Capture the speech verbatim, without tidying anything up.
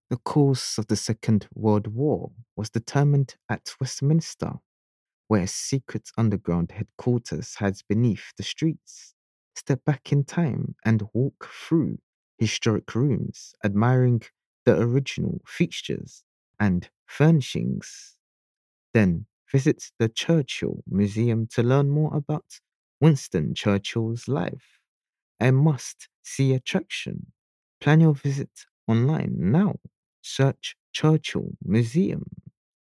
The course of the Second World War was determined at Westminster, where a secret underground headquarters hides beneath the streets. Step back in time and walk through historic rooms, admiring the original fixtures and furnishings. Then visit the Churchill Museum to learn more about Winston Churchill's life. A must see attraction. Plan your visit online now. Search Churchill Museum.